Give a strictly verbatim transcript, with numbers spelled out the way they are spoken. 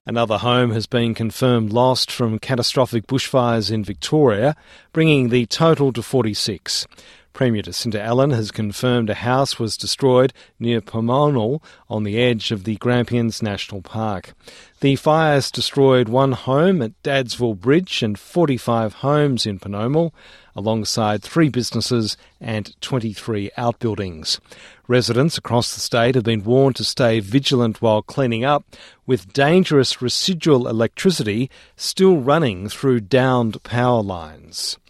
Another home has been confirmed lost from catastrophic bushfires in Victoria, bringing the total to forty-six. Premier Jacinta Allen has confirmed a house was destroyed near Pomonal on the edge of the Grampians National Park. The fires destroyed one home at Dadsville Bridge and forty-five homes in Pomonal, alongside three businesses and twenty-three outbuildings. Residents across the state have been warned to stay vigilant while cleaning up, with dangerous residual electricity still running through downed power lines.